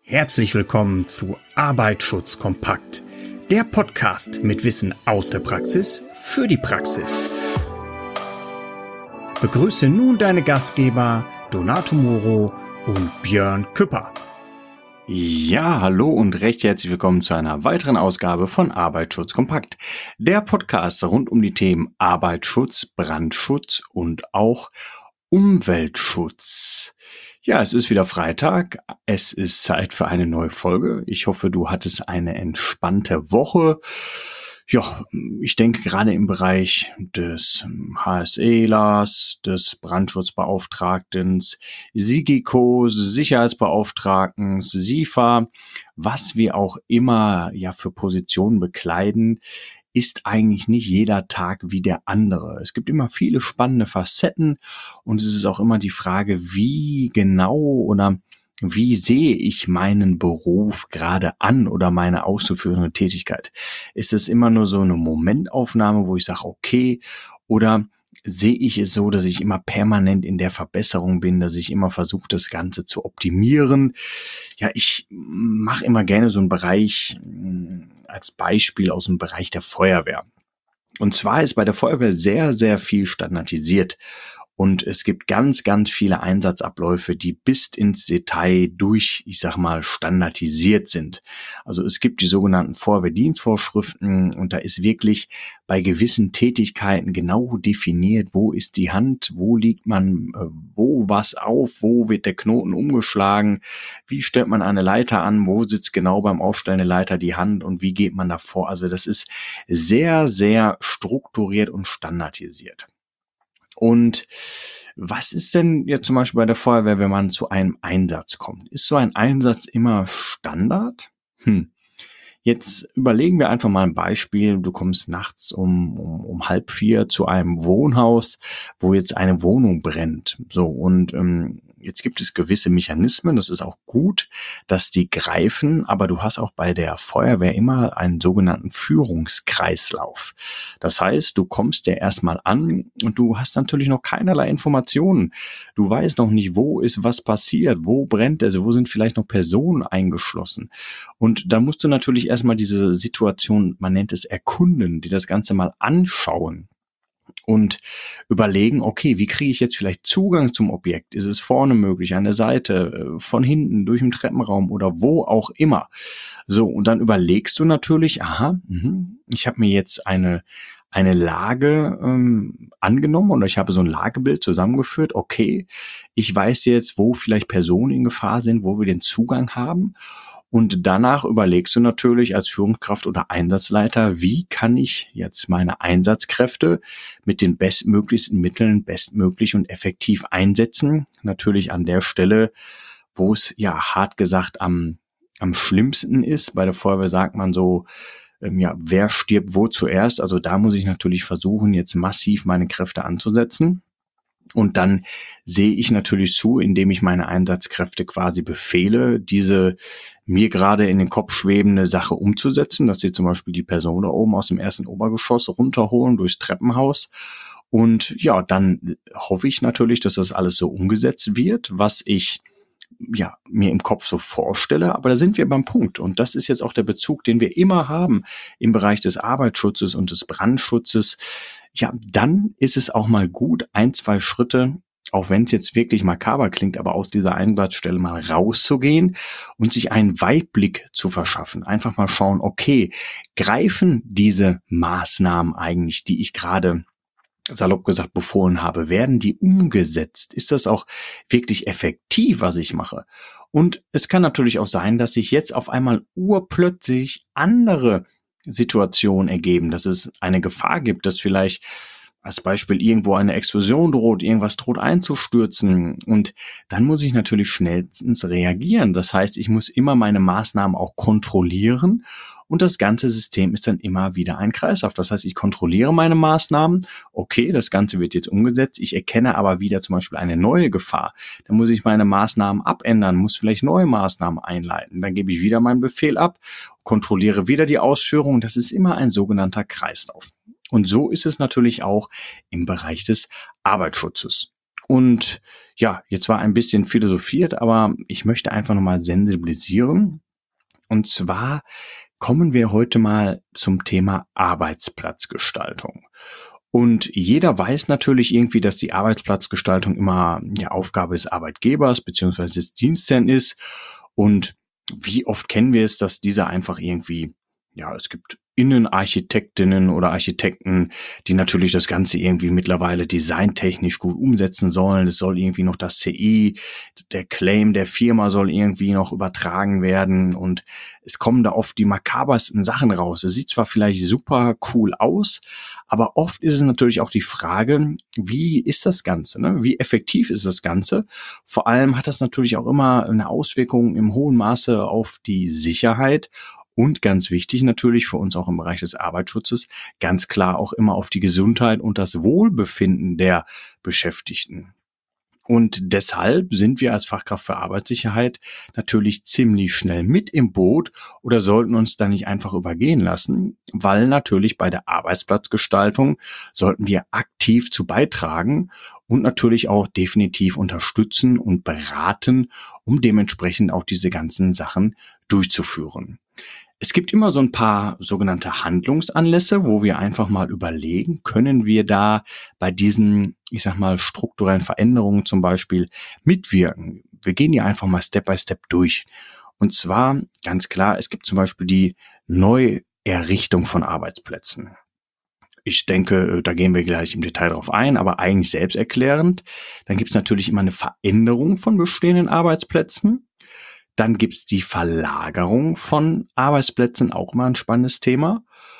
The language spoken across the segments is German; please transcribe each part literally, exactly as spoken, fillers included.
Herzlich willkommen zu Arbeitsschutz kompakt, der Podcast mit Wissen aus der Praxis für die Praxis. Begrüße nun deine Gastgeber Donato Moro und Björn Küpper. Ja, hallo und recht herzlich willkommen zu einer weiteren Ausgabe von Arbeitsschutz kompakt, der Podcast rund um die Themen Arbeitsschutz, Brandschutz und auch Umweltschutz. Ja, es ist wieder Freitag, es ist Zeit für eine neue Folge. Ich hoffe, du hattest eine entspannte Woche. Ja, ich denke gerade im Bereich des HSElers, des Brandschutzbeauftragten, SIGICO, Sicherheitsbeauftragten, SIFA, was wir auch immer ja für Positionen bekleiden, ist eigentlich nicht jeder Tag wie der andere. Es gibt immer viele spannende Facetten und es ist auch immer die Frage, wie genau oder wie sehe ich meinen Beruf gerade an oder meine auszuführende Tätigkeit? Ist es immer nur so eine Momentaufnahme, wo ich sage, okay, oder sehe ich es so, dass ich immer permanent in der Verbesserung bin, dass ich immer versuche, das Ganze zu optimieren? Ja, ich mache immer gerne so einen Bereich als Beispiel aus dem Bereich der Feuerwehr. Und zwar ist bei der Feuerwehr sehr, sehr viel standardisiert. Und es gibt ganz, ganz viele Einsatzabläufe, die bis ins Detail durch, ich sag mal, standardisiert sind. Also es gibt die sogenannten Feuerwehrdienstvorschriften und da ist wirklich bei gewissen Tätigkeiten genau definiert, wo ist die Hand, wo liegt man, wo was auf, wo wird der Knoten umgeschlagen, wie stellt man eine Leiter an, wo sitzt genau beim Aufstellen der Leiter die Hand und wie geht man davor. Also das ist sehr, sehr strukturiert und standardisiert. Und was ist denn jetzt zum Beispiel bei der Feuerwehr, wenn man zu einem Einsatz kommt? Ist so ein Einsatz immer Standard? Hm. Jetzt überlegen wir einfach mal ein Beispiel. Du kommst nachts um, um, um halb vier zu einem Wohnhaus, wo jetzt eine Wohnung brennt. So, und ähm, jetzt gibt es gewisse Mechanismen, das ist auch gut, dass die greifen, aber du hast auch bei der Feuerwehr immer einen sogenannten Führungskreislauf. Das heißt, du kommst ja erstmal an und du hast natürlich noch keinerlei Informationen. Du weißt noch nicht, wo ist was passiert, wo brennt es, wo sind vielleicht noch Personen eingeschlossen. Und da musst du natürlich erstmal diese Situation, man nennt es erkunden, die das Ganze mal anschauen. Und überlegen, okay, wie kriege ich jetzt vielleicht Zugang zum Objekt? Ist es vorne möglich, an der Seite, von hinten, durch den Treppenraum oder wo auch immer? So, und dann überlegst du natürlich, aha, mh, ich habe mir jetzt eine eine Lage ähm, angenommen oder ich habe so ein Lagebild zusammengeführt. Okay, ich weiß jetzt, wo vielleicht Personen in Gefahr sind, wo wir den Zugang haben. Und danach überlegst du natürlich als Führungskraft oder Einsatzleiter, wie kann ich jetzt meine Einsatzkräfte mit den bestmöglichsten Mitteln bestmöglich und effektiv einsetzen. Natürlich an der Stelle, wo es ja hart gesagt am, am schlimmsten ist. Bei der Feuerwehr sagt man so, ähm, ja, wer stirbt wo zuerst? Also da muss ich natürlich versuchen, jetzt massiv meine Kräfte anzusetzen. Und dann sehe ich natürlich zu, indem ich meine Einsatzkräfte quasi befehle, diese mir gerade in den Kopf schwebende Sache umzusetzen, dass sie zum Beispiel die Person da oben aus dem ersten Obergeschoss runterholen durchs Treppenhaus. Und ja, dann hoffe ich natürlich, dass das alles so umgesetzt wird, was ich ja mir im Kopf so vorstelle. Aber da sind wir beim Punkt. Und das ist jetzt auch der Bezug, den wir immer haben im Bereich des Arbeitsschutzes und des Brandschutzes. Ja, dann ist es auch mal gut, ein, zwei Schritte, auch wenn es jetzt wirklich makaber klingt, aber aus dieser Einsatzstelle mal rauszugehen und sich einen Weitblick zu verschaffen. Einfach mal schauen, okay, greifen diese Maßnahmen eigentlich, die ich gerade salopp gesagt befohlen habe, werden die umgesetzt? Ist das auch wirklich effektiv, was ich mache? Und es kann natürlich auch sein, dass sich jetzt auf einmal urplötzlich andere Situationen ergeben, dass es eine Gefahr gibt, dass vielleicht als Beispiel irgendwo eine Explosion droht, irgendwas droht einzustürzen und dann muss ich natürlich schnellstens reagieren. Das heißt, ich muss immer meine Maßnahmen auch kontrollieren und das ganze System ist dann immer wieder ein Kreislauf. Das heißt, ich kontrolliere meine Maßnahmen, okay, das Ganze wird jetzt umgesetzt, ich erkenne aber wieder zum Beispiel eine neue Gefahr. Dann muss ich meine Maßnahmen abändern, muss vielleicht neue Maßnahmen einleiten. Dann gebe ich wieder meinen Befehl ab, kontrolliere wieder die Ausführung. Das ist immer ein sogenannter Kreislauf. Und so ist es natürlich auch im Bereich des Arbeitsschutzes. Und ja, jetzt war ein bisschen philosophiert, aber ich möchte einfach nochmal sensibilisieren. Und zwar kommen wir heute mal zum Thema Arbeitsplatzgestaltung. Und jeder weiß natürlich irgendwie, dass die Arbeitsplatzgestaltung immer ja, Aufgabe des Arbeitgebers beziehungsweise des Dienstherrn ist. Und wie oft kennen wir es, dass dieser einfach irgendwie, ja, es gibt Innenarchitektinnen oder Architekten, die natürlich das Ganze irgendwie mittlerweile designtechnisch gut umsetzen sollen. Es soll irgendwie noch das C I, der Claim der Firma soll irgendwie noch übertragen werden und es kommen da oft die makabersten Sachen raus. Es sieht zwar vielleicht super cool aus, aber oft ist es natürlich auch die Frage, wie ist das Ganze, ne? Wie effektiv ist das Ganze? Vor allem hat das natürlich auch immer eine Auswirkung im hohen Maße auf die Sicherheit. Und ganz wichtig natürlich für uns auch im Bereich des Arbeitsschutzes, ganz klar auch immer auf die Gesundheit und das Wohlbefinden der Beschäftigten. Und deshalb sind wir als Fachkraft für Arbeitssicherheit natürlich ziemlich schnell mit im Boot oder sollten uns da nicht einfach übergehen lassen, weil natürlich bei der Arbeitsplatzgestaltung sollten wir aktiv zu beitragen und natürlich auch definitiv unterstützen und beraten, um dementsprechend auch diese ganzen Sachen durchzuführen. Es gibt immer so ein paar sogenannte Handlungsanlässe, wo wir einfach mal überlegen, können wir da bei diesen, ich sag mal, strukturellen Veränderungen zum Beispiel mitwirken. Wir gehen die einfach mal Step by Step durch. Und zwar ganz klar, es gibt zum Beispiel die Neuerrichtung von Arbeitsplätzen. Ich denke, da gehen wir gleich im Detail drauf ein, aber eigentlich selbsterklärend. Dann gibt es natürlich immer eine Veränderung von bestehenden Arbeitsplätzen. Dann gibt's die Verlagerung von Arbeitsplätzen, auch mal ein spannendes Thema.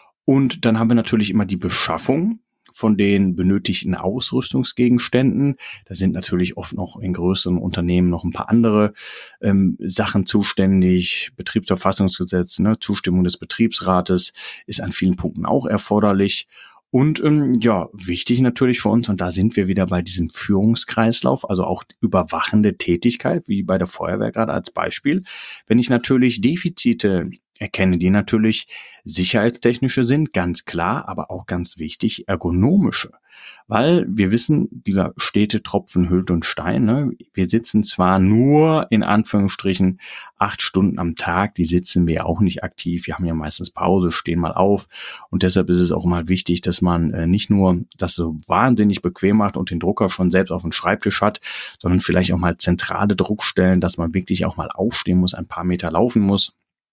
Und dann haben wir natürlich immer die Beschaffung von den benötigten Ausrüstungsgegenständen. Da sind natürlich oft noch in größeren Unternehmen noch ein paar andere ähm, Sachen zuständig. Betriebsverfassungsgesetz, ne, Zustimmung des Betriebsrates ist an vielen Punkten auch erforderlich. Und ähm, ja, wichtig natürlich für uns, und da sind wir wieder bei diesem Führungskreislauf, also auch überwachende Tätigkeit, wie bei der Feuerwehr gerade als Beispiel. Wenn ich natürlich Defizite erkenne, die natürlich sicherheitstechnische sind, ganz klar, aber auch ganz wichtig, ergonomische. Weil wir wissen, dieser stete Tropfen hüllt den Stein. Ne? Wir sitzen zwar nur in Anführungsstrichen acht Stunden am Tag, die sitzen wir auch nicht aktiv. Wir haben ja meistens Pause, stehen mal auf. Und deshalb ist es auch mal wichtig, dass man äh, nicht nur das so wahnsinnig bequem macht und den Drucker schon selbst auf dem Schreibtisch hat, sondern vielleicht auch mal zentrale Druckstellen, dass man wirklich auch mal aufstehen muss, ein paar Meter laufen muss.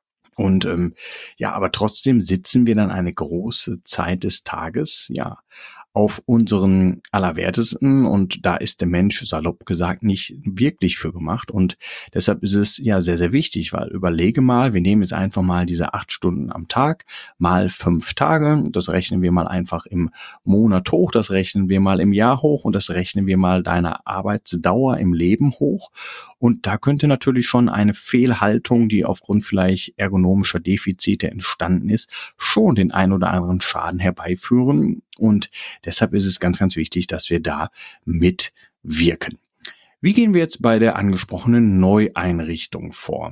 Und ähm, ja, aber trotzdem sitzen wir dann eine große Zeit des Tages, ja, auf unseren Allerwertesten, und da ist der Mensch, salopp gesagt, nicht wirklich für gemacht, und deshalb ist es ja sehr, sehr wichtig, weil überlege mal, wir nehmen jetzt einfach mal diese acht Stunden am Tag mal fünf Tage, das rechnen wir mal einfach im Monat hoch, das rechnen wir mal im Jahr hoch und das rechnen wir mal deiner Arbeitsdauer im Leben hoch, und da könnte natürlich schon eine Fehlhaltung, die aufgrund vielleicht ergonomischer Defizite entstanden ist, schon den ein oder anderen Schaden herbeiführen, und deshalb ist es ganz, ganz wichtig, dass wir da mitwirken. Wie gehen wir jetzt bei der angesprochenen Neueinrichtung vor?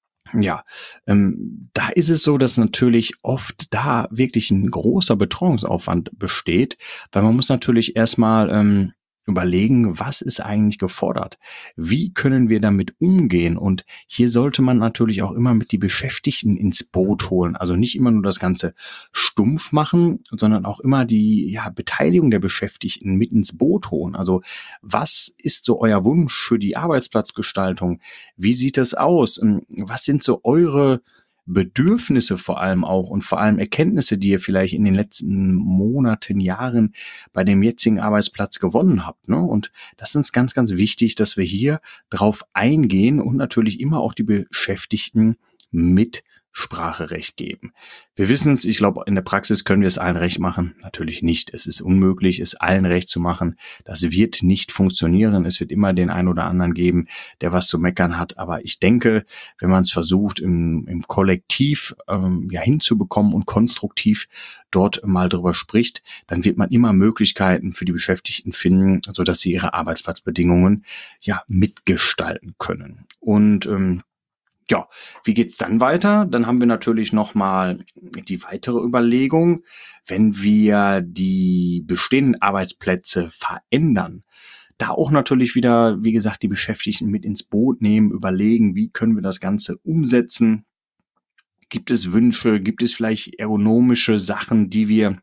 Ja, ähm, da ist es so, dass natürlich oft da wirklich ein großer Betreuungsaufwand besteht, weil man muss natürlich erstmal ähm, überlegen, was ist eigentlich gefordert? Wie können wir damit umgehen? Und hier sollte man natürlich auch immer mit die Beschäftigten ins Boot holen. Also nicht immer nur das Ganze stumpf machen, sondern auch immer die ja, Beteiligung der Beschäftigten mit ins Boot holen. Also was ist so euer Wunsch für die Arbeitsplatzgestaltung? Wie sieht das aus? Was sind so eure Bedürfnisse vor allem auch und vor allem Erkenntnisse, die ihr vielleicht in den letzten Monaten, Jahren bei dem jetzigen Arbeitsplatz gewonnen habt, ne? Und das ist ganz, ganz wichtig, dass wir hier drauf eingehen und natürlich immer auch die Beschäftigten mit Spracherecht geben. Wir wissen es, ich glaube, in der Praxis können wir es allen recht machen. Natürlich nicht. Es ist unmöglich, es allen recht zu machen. Das wird nicht funktionieren. Es wird immer den einen oder anderen geben, der was zu meckern hat. Aber ich denke, wenn man es versucht, im, im Kollektiv ähm, ja hinzubekommen und konstruktiv dort mal drüber spricht, dann wird man immer Möglichkeiten für die Beschäftigten finden, sodass sie ihre Arbeitsplatzbedingungen ja mitgestalten können. Und ähm, Ja, wie geht's dann weiter? Dann haben wir natürlich nochmal die weitere Überlegung, wenn wir die bestehenden Arbeitsplätze verändern, da auch natürlich wieder, wie gesagt, die Beschäftigten mit ins Boot nehmen, überlegen, wie können wir das Ganze umsetzen? Gibt es Wünsche? Gibt es vielleicht ergonomische Sachen, die wir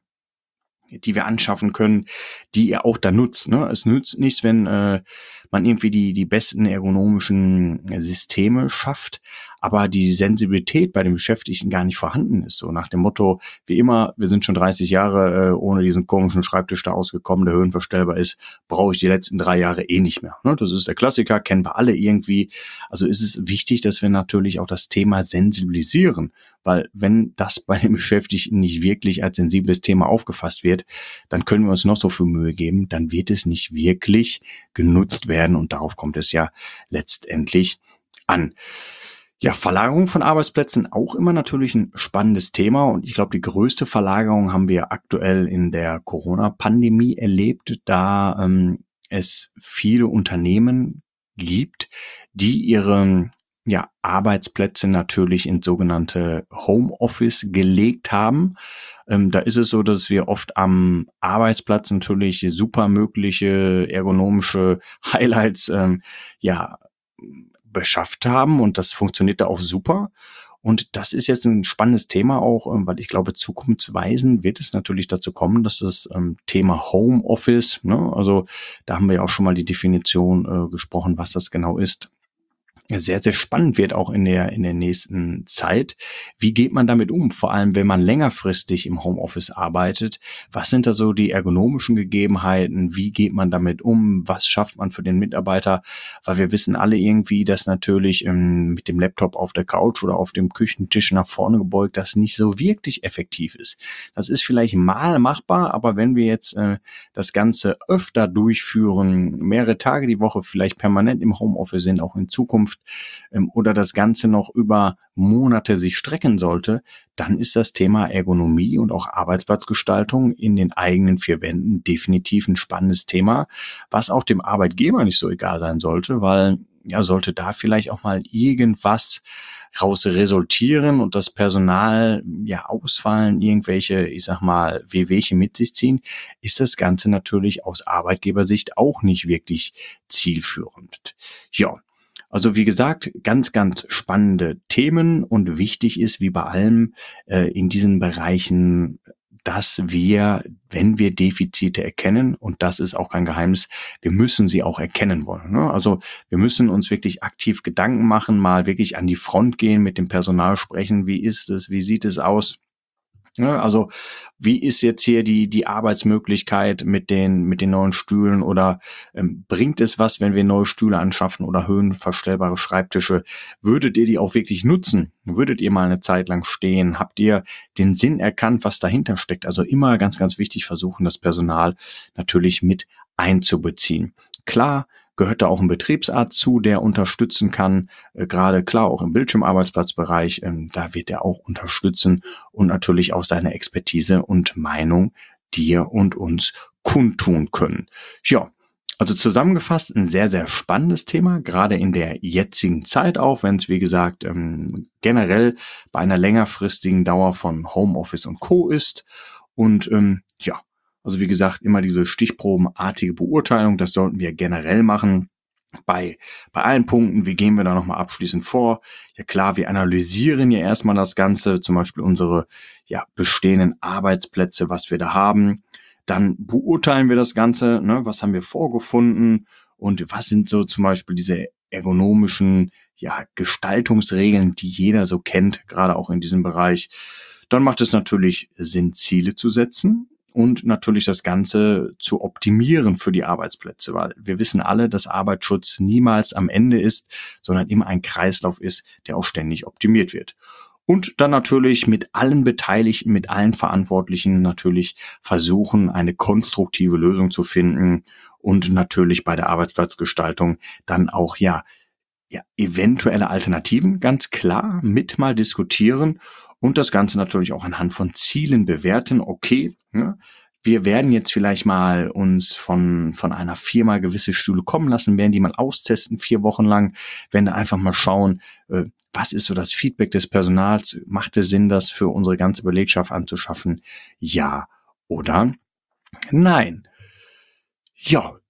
die wir anschaffen können, die ihr auch da nutzt. Ne? Es nützt nichts, wenn äh, man irgendwie die die besten ergonomischen Systeme schafft, aber die Sensibilität bei den Beschäftigten gar nicht vorhanden ist. So nach dem Motto, wie immer, wir sind schon dreißig Jahre äh, ohne diesen komischen Schreibtisch da ausgekommen, der höhenverstellbar ist, brauche ich die letzten drei Jahre eh nicht mehr. Ne? Das ist der Klassiker, kennen wir alle irgendwie. Also ist es wichtig, dass wir natürlich auch das Thema sensibilisieren, weil wenn das bei den Beschäftigten nicht wirklich als sensibles Thema aufgefasst wird, dann können wir uns noch so viel Mühe geben, dann wird es nicht wirklich genutzt werden und darauf kommt es ja letztendlich an. Ja, Verlagerung von Arbeitsplätzen auch immer natürlich ein spannendes Thema und ich glaube, die größte Verlagerung haben wir aktuell in der Corona-Pandemie erlebt, da ähm, es viele Unternehmen gibt, die ihre ja, Arbeitsplätze natürlich in sogenannte Homeoffice gelegt haben. Ähm, da ist es so, dass wir oft am Arbeitsplatz natürlich super mögliche ergonomische Highlights ähm, ja beschafft haben und das funktioniert da auch super. Und das ist jetzt ein spannendes Thema auch, weil ich glaube, zukunftsweisend wird es natürlich dazu kommen, dass das ähm, Thema Homeoffice, ne, also da haben wir ja auch schon mal die Definition äh, gesprochen, was das genau ist, sehr, sehr spannend wird auch in der in der nächsten Zeit. Wie geht man damit um? Vor allem, wenn man längerfristig im Homeoffice arbeitet. Was sind da so die ergonomischen Gegebenheiten? Wie geht man damit um? Was schafft man für den Mitarbeiter? Weil wir wissen alle irgendwie, dass natürlich ähm, mit dem Laptop auf der Couch oder auf dem Küchentisch nach vorne gebeugt das nicht so wirklich effektiv ist. Das ist vielleicht mal machbar, aber wenn wir jetzt äh, das Ganze öfter durchführen, mehrere Tage die Woche, vielleicht permanent im Homeoffice sind, auch in Zukunft, oder das Ganze noch über Monate sich strecken sollte, dann ist das Thema Ergonomie und auch Arbeitsplatzgestaltung in den eigenen vier Wänden definitiv ein spannendes Thema, was auch dem Arbeitgeber nicht so egal sein sollte, weil ja, sollte da vielleicht auch mal irgendwas raus resultieren und das Personal ja ausfallen, irgendwelche, ich sag mal, Wehwehchen mit sich ziehen, ist das Ganze natürlich aus Arbeitgebersicht auch nicht wirklich zielführend. Ja. Also wie gesagt, ganz, ganz spannende Themen und wichtig ist, wie bei allem äh, in diesen Bereichen, dass wir, wenn wir Defizite erkennen, und das ist auch kein Geheimnis, wir müssen sie auch erkennen wollen. Ne? Also wir müssen uns wirklich aktiv Gedanken machen, mal wirklich an die Front gehen, mit dem Personal sprechen, wie ist es, wie sieht es aus? Ja, also wie ist jetzt hier die die Arbeitsmöglichkeit mit den mit den neuen Stühlen oder ähm, bringt es was, wenn wir neue Stühle anschaffen oder höhenverstellbare Schreibtische? Würdet ihr die auch wirklich nutzen? Würdet ihr mal eine Zeit lang stehen? Habt ihr den Sinn erkannt, was dahinter steckt? Also immer ganz, ganz wichtig versuchen, das Personal natürlich mit einzubeziehen. Klar, gehört da auch ein Betriebsarzt zu, der unterstützen kann, äh, gerade klar auch im Bildschirmarbeitsplatzbereich, ähm, da wird er auch unterstützen und natürlich auch seine Expertise und Meinung dir und uns kundtun können. Ja, also zusammengefasst ein sehr, sehr spannendes Thema, gerade in der jetzigen Zeit auch, wenn es wie gesagt ähm, generell bei einer längerfristigen Dauer von Homeoffice und Co. ist und ähm, ja, also wie gesagt, immer diese stichprobenartige Beurteilung, das sollten wir generell machen. Bei, bei allen Punkten, wie gehen wir da nochmal abschließend vor? Ja klar, wir analysieren ja erstmal das Ganze, zum Beispiel unsere ja, bestehenden Arbeitsplätze, was wir da haben. Dann beurteilen wir das Ganze, ne, was haben wir vorgefunden und was sind so zum Beispiel diese ergonomischen ja, Gestaltungsregeln, die jeder so kennt, gerade auch in diesem Bereich. Dann macht es natürlich Sinn, Ziele zu setzen und natürlich das Ganze zu optimieren für die Arbeitsplätze, weil wir wissen alle, dass Arbeitsschutz niemals am Ende ist, sondern immer ein Kreislauf ist, der auch ständig optimiert wird. Und dann natürlich mit allen Beteiligten, mit allen Verantwortlichen natürlich versuchen, eine konstruktive Lösung zu finden und natürlich bei der Arbeitsplatzgestaltung dann auch ja, ja eventuelle Alternativen ganz klar mit mal diskutieren und das Ganze natürlich auch anhand von Zielen bewerten. Okay, ja, wir werden jetzt vielleicht mal uns von von einer Firma gewisse Stühle kommen lassen, werden die mal austesten, vier Wochen lang, werden da einfach mal schauen, äh, was ist so das Feedback des Personals? Macht es Sinn, das für unsere ganze Belegschaft anzuschaffen? Ja oder nein? Ja,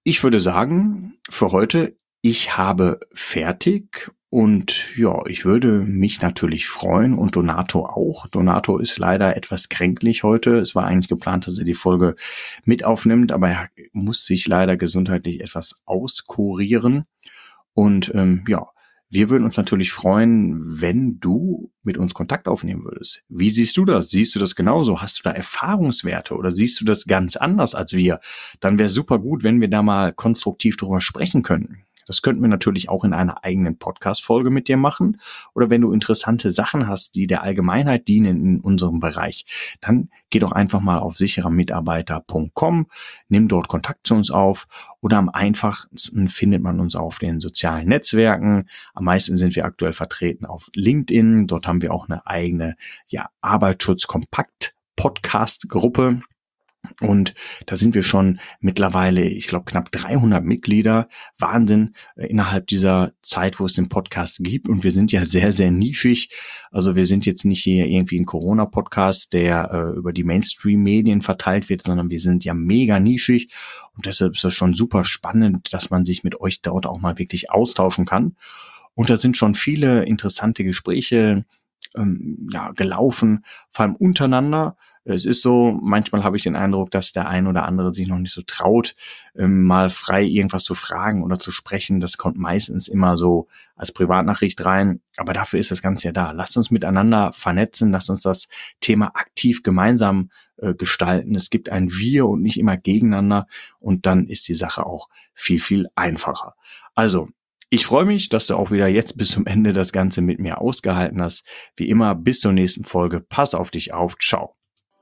ich würde sagen, für heute, ich habe fertig. Und ja, ich würde mich natürlich freuen und Donato auch. Donato ist leider etwas kränklich heute. Es war eigentlich geplant, dass er die Folge mit aufnimmt, aber er muss sich leider gesundheitlich etwas auskurieren. Und ähm, ja, wir würden uns natürlich freuen, wenn du mit uns Kontakt aufnehmen würdest. Wie siehst du das? Siehst du das genauso? Hast du da Erfahrungswerte oder siehst du das ganz anders als wir? Dann wäre super gut, wenn wir da mal konstruktiv drüber sprechen könnten. Das könnten wir natürlich auch in einer eigenen Podcast-Folge mit dir machen. Oder wenn du interessante Sachen hast, die der Allgemeinheit dienen in unserem Bereich, dann geh doch einfach mal auf sicherer mitarbeiter punkt com, nimm dort Kontakt zu uns auf oder am einfachsten findet man uns auf den sozialen Netzwerken. Am meisten sind wir aktuell vertreten auf LinkedIn. Dort haben wir auch eine eigene ja, Arbeitsschutz-Kompakt-Podcast-Gruppe. Und da sind wir schon mittlerweile, ich glaube, knapp dreihundert Mitglieder. Wahnsinn, äh, innerhalb dieser Zeit, wo es den Podcast gibt. Und wir sind ja sehr, sehr nischig. Also wir sind jetzt nicht hier irgendwie ein Corona-Podcast, der äh, über die Mainstream-Medien verteilt wird, sondern wir sind ja mega nischig. Und deshalb ist das schon super spannend, dass man sich mit euch dort auch mal wirklich austauschen kann. Und da sind schon viele interessante Gespräche ähm, ja, gelaufen, vor allem untereinander. Es ist so, manchmal habe ich den Eindruck, dass der ein oder andere sich noch nicht so traut, ähm, mal frei irgendwas zu fragen oder zu sprechen. Das kommt meistens immer so als Privatnachricht rein. Aber dafür ist das Ganze ja da. Lasst uns miteinander vernetzen. Lasst uns das Thema aktiv gemeinsam äh, gestalten. Es gibt ein Wir und nicht immer gegeneinander. Und dann ist die Sache auch viel, viel einfacher. Also, ich freue mich, dass du auch wieder jetzt bis zum Ende das Ganze mit mir ausgehalten hast. Wie immer, bis zur nächsten Folge. Pass auf dich auf. Ciao.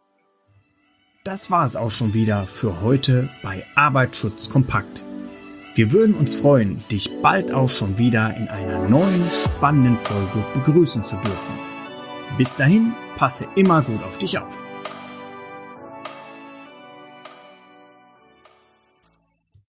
Das war es auch schon wieder für heute bei Arbeitsschutz kompakt. Wir würden uns freuen, dich bald auch schon wieder in einer neuen spannenden Folge begrüßen zu dürfen. Bis dahin, passe immer gut auf dich auf.